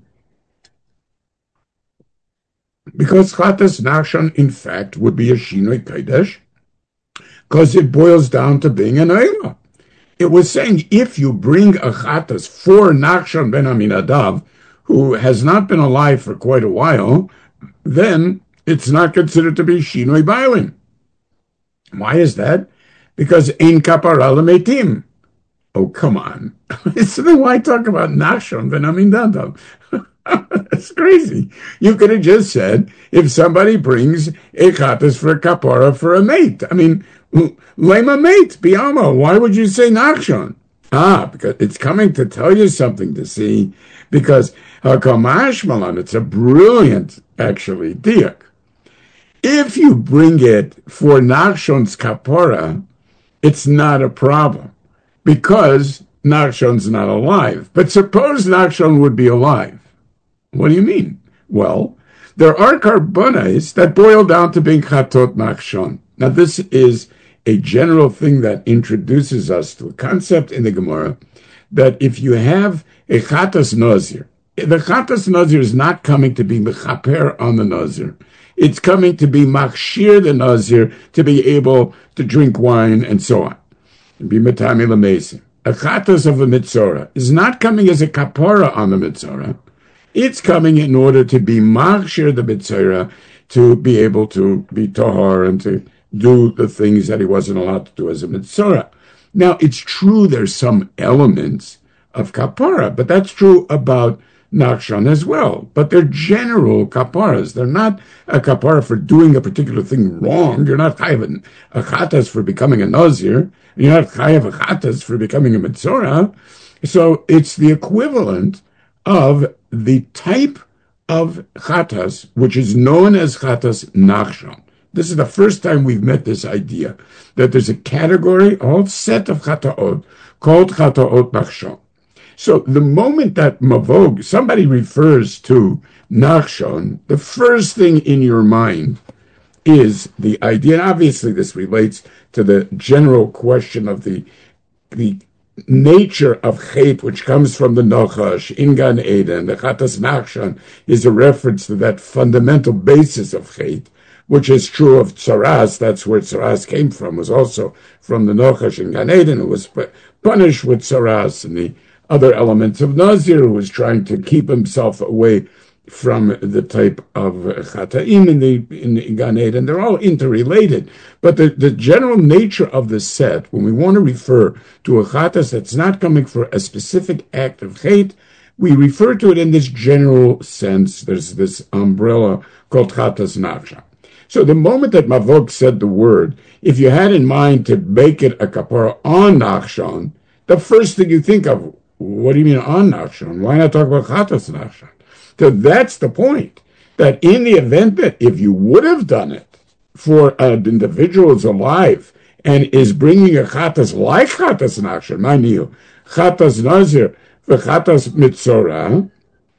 because Chatas Nachshon, in fact, would be a Shinoi Kodesh, because it boils down to being an Eilah. It was saying if you bring a Chatas for Nachshon ben Aminadav, who has not been alive for quite a while, then it's not considered to be Shinoi Bailim. Why is that? Because Ein Kapara L'Meitim. Oh, come on. So then why talk about Nachshon ben Aminadav? That's crazy. You could have just said, if somebody brings a chatas for a kapara for a mate. I mean, lema mate, biyama. Why would you say Nachshon? Because it's coming to tell you something to see. Because Hakamashmalan, it's a brilliant, actually, diak. If you bring it for Nachshon's kapara, it's not a problem. Because Nachshon's not alive. But suppose Nachshon would be alive. What do you mean? Well, there are karbonos that boil down to being chatot nachshon. Now, this is a general thing that introduces us to a concept in the Gemara that if you have a chatas nazir, the chatas nazir is not coming to be mechaper on the nazir. It's coming to be machshir the nazir to be able to drink wine and so on. Be metami l'mesim. A chatas of a mitzora is not coming as a kapara on the mitzora. It's coming in order to be machshir the mitzora, to be able to be tahar and to do the things that he wasn't allowed to do as a mitzora. Now, it's true there's some elements of kapara, but that's true about nachshon as well. But they're general kaparas. They're not a kapara for doing a particular thing wrong. You're not chayav a chatas for becoming a nazir. You're not chayav a chatas for becoming a mitzora. So it's the equivalent of the type of chatas, which is known as chatas nachshon. This is the first time we've met this idea that there's a category, a whole set of chataot called chataot nachshon. So the moment that mavog, somebody refers to nachshon, the first thing in your mind is the idea, and obviously this relates to the general question of the nature of chet, which comes from the Nachash in Gan Eden. The chatas nachshon is a reference to that fundamental basis of chet, which is true of tzaras. That's where tzaras came from, was also from the Nachash in Gan Eden, who was punished with tzaras, and the other elements of Nazir, who was trying to keep himself away from the type of chataim in the Gan Eden. They're all interrelated. But the general nature of the set, when we want to refer to a chatas that's not coming for a specific act of chet, we refer to it in this general sense. There's this umbrella called chatas nachshon. So the moment that Mavog said the word, if you had in mind to make it a kapara on nachshon, the first thing you think of, what do you mean on nachshon? Why not talk about chatas nachshon? So that's the point, that in the event that if you would have done it for an individual who's alive and is bringing a chatas like chatas nachshon, mind you, chatas nazir, v'chatas mitzora,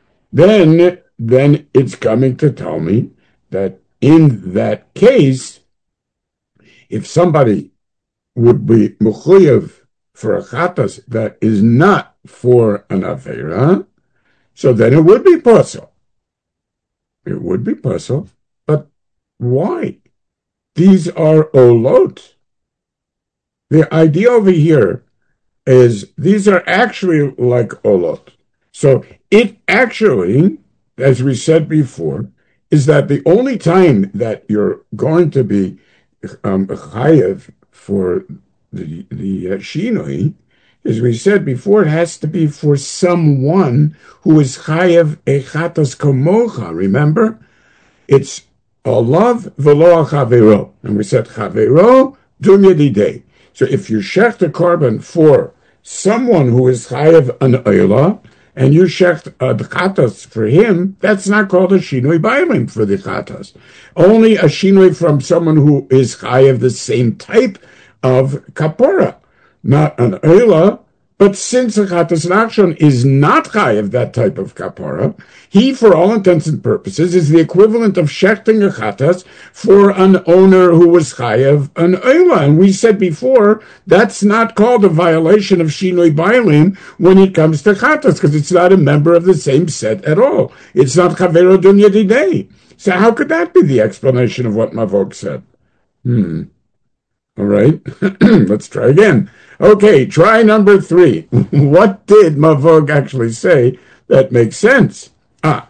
then it's coming to tell me that in that case, if somebody would be mechuyev for a chatas that is not for an aveira, so then it would be possible. It would be possible, but why? These are olot. The idea over here is these are actually like olot. So it actually, as we said before, is that the only time that you're going to be chayev for the shinoi, as we said before, it has to be for someone who is chayev a chatas kamocha. Remember, it's olav v'lo chavero, and we said chavero dunya didei. So if you shecht a korban for someone who is chayev an oila, and you shecht a chatas for him, that's not called a shinoi bailim for the chatas. Only a shinoi from someone who is chayev the same type of kapora, not an oila. But since a chatas nachshon is not chayev that type of kapora, he, for all intents and purposes, is the equivalent of shechting a chatas for an owner who was chayev an oila. And we said before, that's not called a violation of shinoi bailim when it comes to chatas, because it's not a member of the same set at all. It's not chavero dunya didei. So how could that be the explanation of what Mavog said? All right, let's try again. Okay, try number 3. What did Mavog actually say that makes sense? What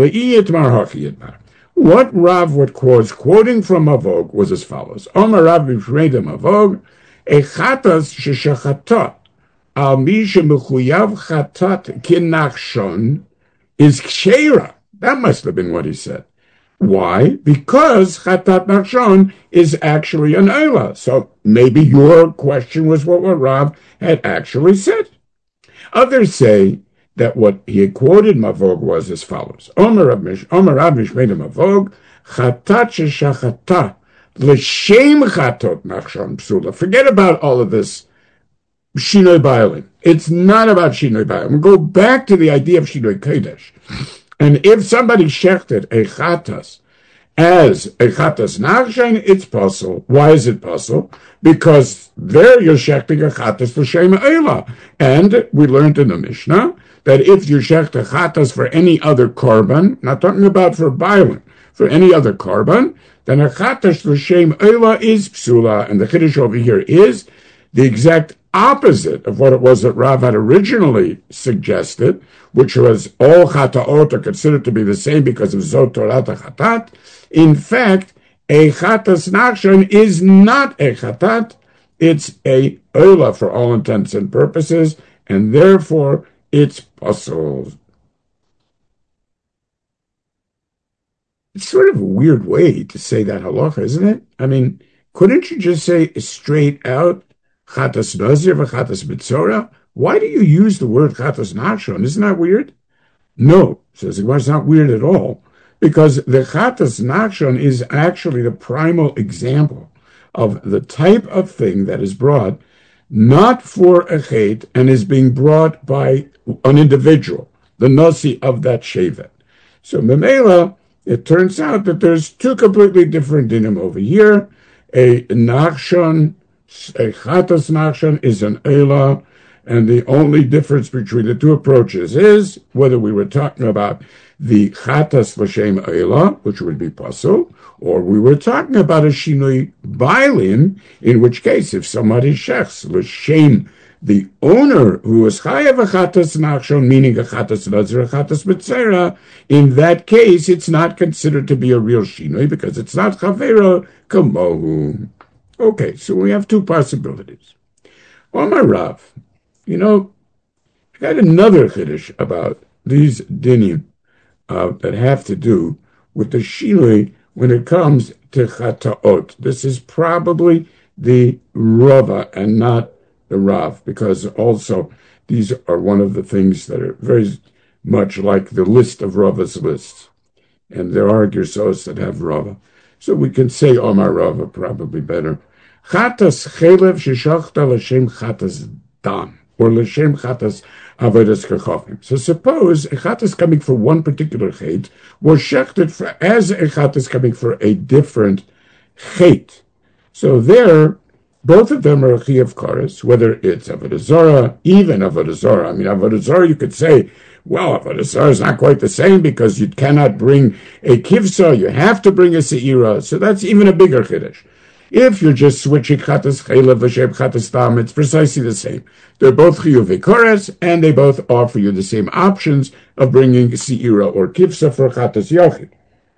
Rav was quoting from Mavog was as follows. Omar Rav B'Shreda Mavog, a chatas sheshachata al mi shemechuyav chatat kinachshon is ksheira. That must have been what he said. Why? Because chatat nachshon is actually an oila. So maybe your question was what Rav had actually said. Others say that what he had quoted Mavog was as follows. Omer Rav Mishmeda Mavog, chatat sheshachata l'shem chatot nachshon psula. Forget about all of this shinoi bailim. It's not about shinoi bailim. We'll go back to the idea of shinoi kodesh. And if somebody shechted a chatas as a chatas nachshen, it's puzzle. Why is it puzzle? Because there you're shechting a chatas l'shem eila. And we learned in the Mishnah that if you shecht a chatas for any other korban, not talking about for Bailim, for any other korban, then a chatas l'shem eila is psula. And the chiddush over here is the exact opposite of what it was that Rav had originally suggested, which was all chataot are considered to be the same because of zot torat chatat. In fact, a chatas nachshon is not a chatat; it's a oila for all intents and purposes, and therefore it's puzzle. It's sort of a weird way to say that halacha, isn't it? I mean, couldn't you just say straight out chatas nazir v'chatas mitzora? Why do you use the word chatas nachshon? Isn't that weird? No, says the Gemara, it's not weird at all, because the chatas nachshon is actually the primal example of the type of thing that is brought not for a chet and is being brought by an individual, the nasi of that shevet. So memela, it turns out that there's two completely different dinim over here. A nachshon, a chatas nachshon is an eila, and the only difference between the two approaches is whether we were talking about the chatas l'shem eila, which would be pasul, or we were talking about a shinui bailin, in which case, if somebody shechs l'shem the owner who is chayav a chatas nachshon, meaning a chatas nazir, a chatas mitzera, in that case, it's not considered to be a real shinui because it's not chavera kamohu. Okay, so we have two possibilities. Omar Rav, I got another chiddush about these dinim that have to do with the shinui when it comes to chataot. This is probably the Rava and not the Rav, because also these are one of the things that are very much like the list of Rava's lists. And there are Gersos that have Rava. So we can say Omar Rava probably better. Chatas chelev sheshachta l'shem chatas dam, or l'shem chatas avodas kachofim. So suppose a chatas coming for one particular chet was shechted as a chatas coming for a different chet. So there, both of them are a chiyav kares, whether it's avodah zarah, even avodah zarah. I mean, avodah zarah, you could say, well, avodah zarah is not quite the same because you cannot bring a kivsa, you have to bring a seira. So that's even a bigger chiddush. If you're just switching chatas chelev v'shem chatas tam, it's precisely the same. They're both chiyuv kares, and they both offer you the same options of bringing seira or kivsa for chatas yochid.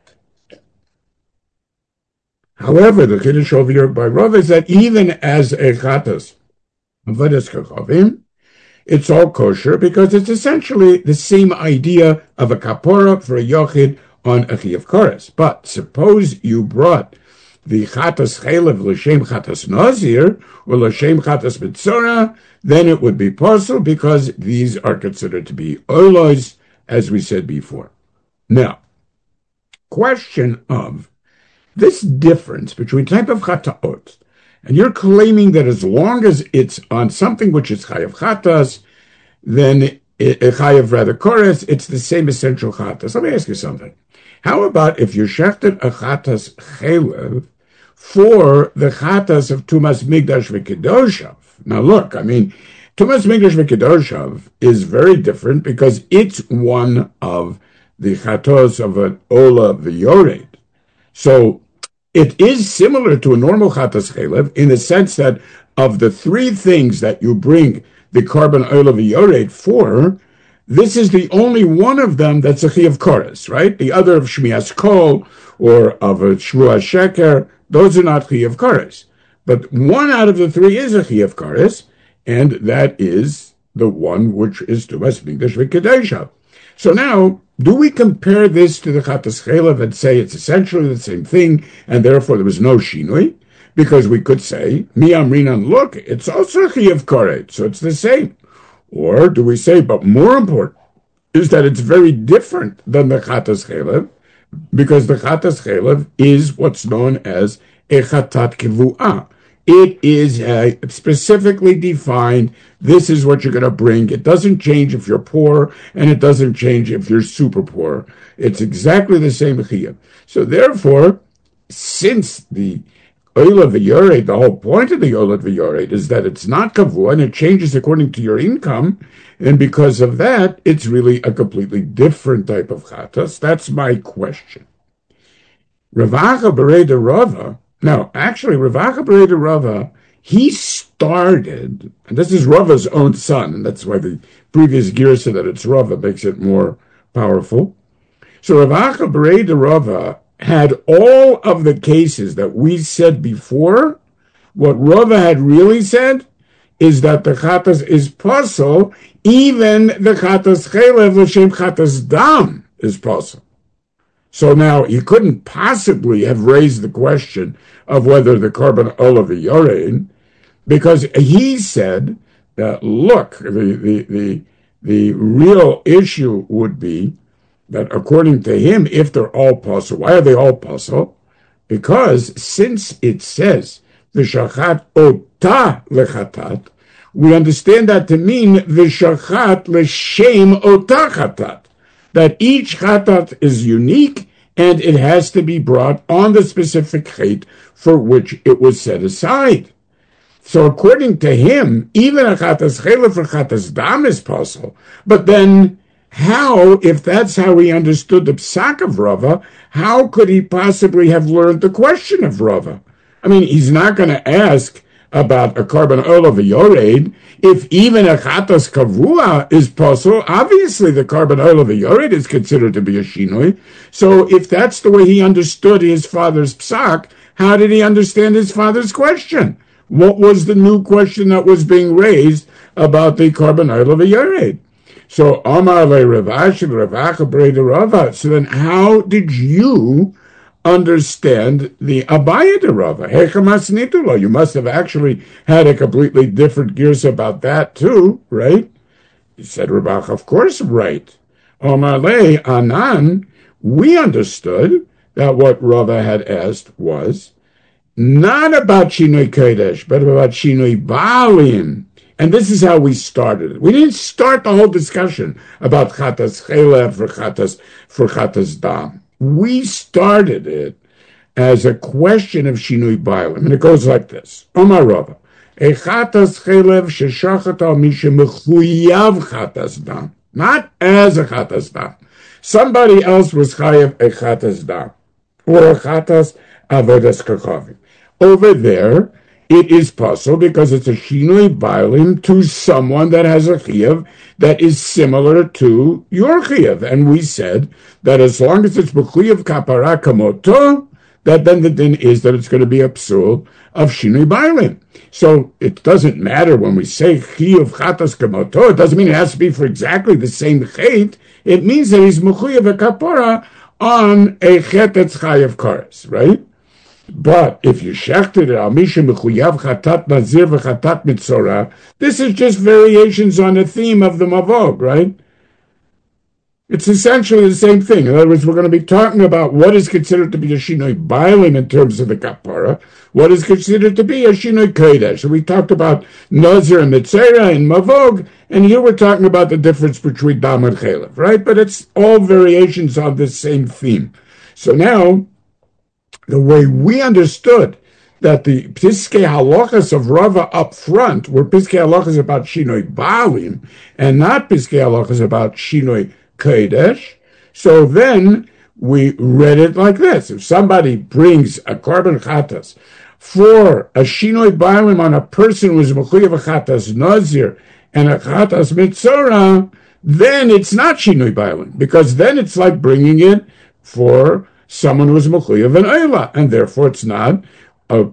However, the chiddush over here by Rav is that even as a chatas avodas kachavim, it's all kosher because it's essentially the same idea of a kapora for a yochid on a chiyav kares. But suppose you brought the chatas chelev l'shem chatas nazir or l'shem chatas mitzora, then it would be possible because these are considered to be olos, as we said before. Now, question of this difference between type of chataot, and you're claiming that as long as it's on something which is chayav chatas, then chayav rather kores, it's the same essential chatas. Let me ask you something. How about if you shechted a chatas chelev for the chatas of Tumas Migdash v'Kedoshav? Now look, I mean, Tumas Migdash v'Kedoshav is very different because it's one of the chatos of an Ola v'Yored. So it is similar to a normal chatas chelev in the sense that of the three things that you bring the carbon Ola v'Yored for, this is the only one of them that's a chiyav kares, right? The other of Shmias Kol or of a Shvuah Sheker, those are not chiyav kares. But one out of the three is a chiyav kares, and that is the one which is Tumas Migdash v'Kedoshav. So now, do we compare this to the chatas chelev and say it's essentially the same thing, and therefore there was no shinui? Because we could say, mi amrinan, look, it's also chiyav karet, so it's the same. Or do we say, but more important is that it's very different than the chatas chelev, because the chatas chelev is what's known as a chatat kivu'ah. It is specifically defined. This is what you're going to bring. It doesn't change if you're poor, and it doesn't change if you're super poor. It's exactly the same chiyuv. So therefore, since the Oila V'Yored, the whole point of the Oila V'Yored is that it's not kavua and it changes according to your income, and because of that, it's really a completely different type of chatas. That's my question. Rav Acha Bereda Rava, no, actually, Rav Acha Bereda Rava, he started, and this is Rava's own son, and that's why the previous gear said that it's Rava makes it more powerful. So Rav Acha Bereda Rava had all of the cases that we said before. What Rava had really said is that the chatas is possible, even the chatas chelev l'shem chatas dam is possible. So now he couldn't possibly have raised the question of whether the korban ola v'yorein, because he said that, look, the real issue would be that according to him, if they're all possible, why are they all possible? Because since it says v'shachat ota lechatat, we understand that to mean v'shachat l'shem ota chatat, that each chatat is unique and it has to be brought on the specific chait for which it was set aside. So according to him, even a chatas chelev for chatas dam is possible, but then how, if that's how he understood the psak of Rava, how could he possibly have learned the question of Rava? I mean, he's not going to ask about a korban ola v'yored if even a chatas kavua is possible. Obviously, the korban ola v'yored is considered to be a shinoi. So if that's the way he understood his father's psak, how did he understand his father's question? What was the new question that was being raised about the korban ola v'yored? So Amar le Rav Ashi Rav Acha Bereda Rava. So then, how did you understand the Abaya de Rava? Hechamas nitulo. You must have actually had a completely different gears about that too, right? He said, Rav Acha, of course, right. Amar le Anan. We understood that what Rava had asked was not about Shinoi Kodesh, but about Shinoi Baalim. And this is how we started it. We didn't start the whole discussion about chatas chelev for chatas dam. We started it as a question of shinui bailim, and it goes like this: Omar Rava, a chatas chelev sheshachat al misha mechuyav chatas dam, not as a chatas dam. Somebody else was chayav a chatas dam or a chatas avodas kachavim. Over there, it is possible because it's a shinui bailim to someone that has a chiyuv that is similar to your chiyuv. And we said that as long as it's b'chiyuv kapara kamoto, that then the din is that it's going to be a psul of shinui bailim. So it doesn't matter when we say chiyuv chatas kamoto, it doesn't mean it has to be for exactly the same chait. It means that he's b'chiyuv a kapara on a chet that's chayav kares, right? But if you shechted it, al misha mechuyav chatat nazir v'chatat mitzora, this is just variations on the theme of the mavog, right? It's essentially the same thing. In other words, we're going to be talking about what is considered to be a shinoi bailim in terms of the kapara, what is considered to be a shinoi kodesh. So we talked about nazir and mitzora and mavog, and here we're talking about the difference between dam and chelev, right? But it's all variations on this same theme. So now, the way we understood that the Piskei Halachas of Rava up front were Piskei Halachas about Shinoi Baalim and not Piskei Halachas about Shinoi Kodesh, so then we read it like this. If somebody brings a korban chatas for a Shinoi Baalim on a person who is Mechuyev a chatas Nazir and a chatas Mitzora, then it's not Shinoi Baalim, because then it's like bringing it for someone who is mechuyev an oila, and therefore it's not Allah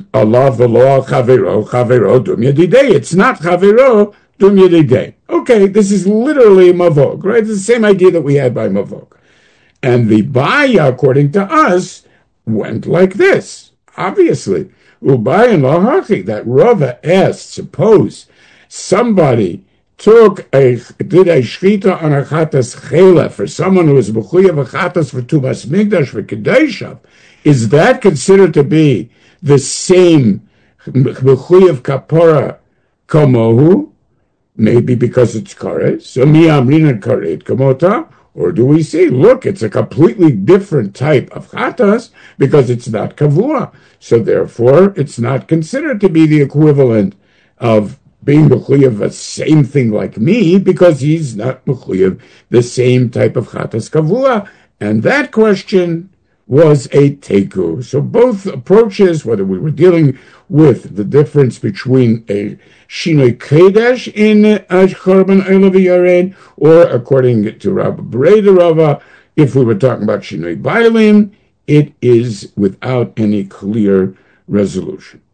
v'lo chavero dum yedidei. It's not chavero dum yedidei. Okay, this is literally mavog, right? It's the same idea that we had by mavog. And the baya, according to us, went like this. Obviously, ubaya and lahachi, that Rava asked, suppose somebody did a shchita on a chatas chela for someone who is mechuyev a chatas for tumas migdash for kedusha, is that considered to be the same B'chuyev kapora kamohu, maybe because it's karet. So mi amrina karet kamota. Or do we say, look, it's a completely different type of chatas because it's not kavua. So therefore, it's not considered to be the equivalent of being mechuyev the same thing like me because he's not mechuyev the same type of chatas kavua. And that question was a teku. So both approaches, whether we were dealing with the difference between a shinoi kedesh in Korban Olav Yared, or according to Rabbi Breda Rava, if we were talking about shinoi bailim, it is without any clear resolution.